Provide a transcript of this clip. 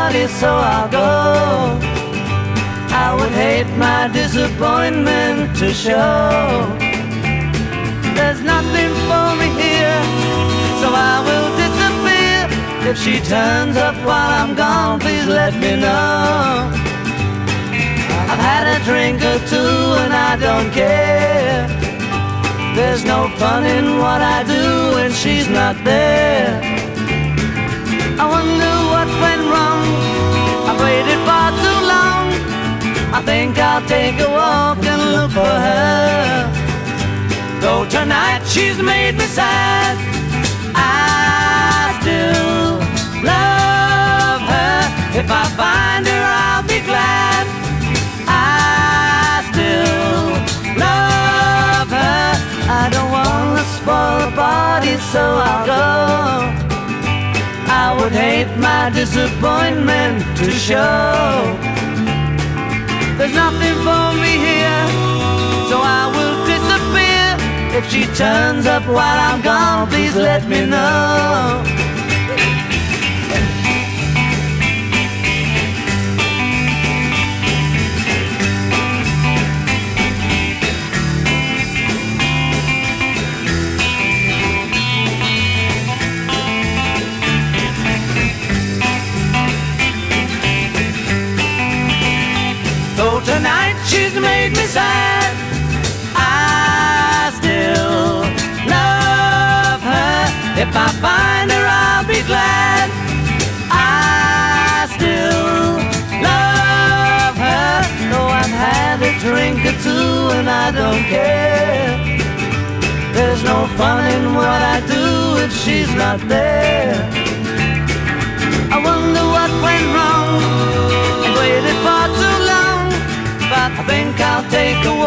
party, so I'll go. I would hate my disappointment to show. There's nothing for me here, so I will disappear. If she turns up while I'm gone, please let me know. I've had a drink or two and I don't care. There's no fun in what I do when she's not there. I wonder what went wrong. I've waited far too long. I think I'll take a walk and look for her. Though tonight she's made me sad, I still love her. If I find her, I'll be glad. I still love her. I don't want to spoil the party, so I'll go. I would hate my disappointment to show. There's nothing for me here, so I will disappear. If she turns up while I'm gone, please let me know. Though tonight she's made me sad, I still love her. If I find her, I'll be glad. I still love her. Though I've had a drink or two and I don't care. There's no fun in what I do if she's not there. I wonder what went wrong. I waited far too long, but I think I'll take a